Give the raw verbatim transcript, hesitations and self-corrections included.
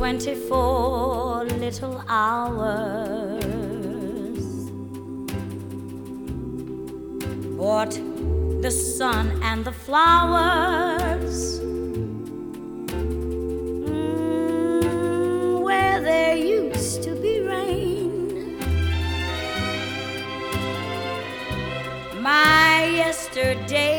twenty-four little hours. Bought the sun and the flowers mm, where there used to be rain. My yesterday